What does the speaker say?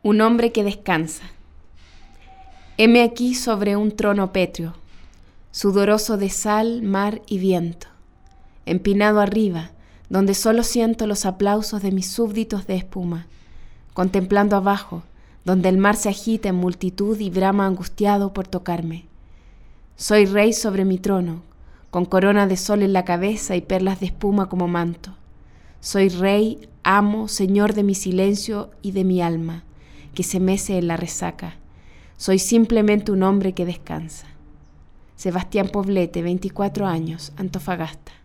Un hombre que descansa. Heme aquí sobre un trono pétreo, sudoroso de sal, mar y viento, empinado arriba, donde solo siento los aplausos de mis súbditos de espuma, contemplando abajo, donde el mar se agita en multitud y brama angustiado por tocarme. Soy rey sobre mi trono, con corona de sol en la cabeza y perlas de espuma como manto. Soy rey, amo, señor de mi silencio y de mi alma, que se mece en la resaca. Soy simplemente un hombre que descansa. Sebastián Poblete, 24 años, Antofagasta.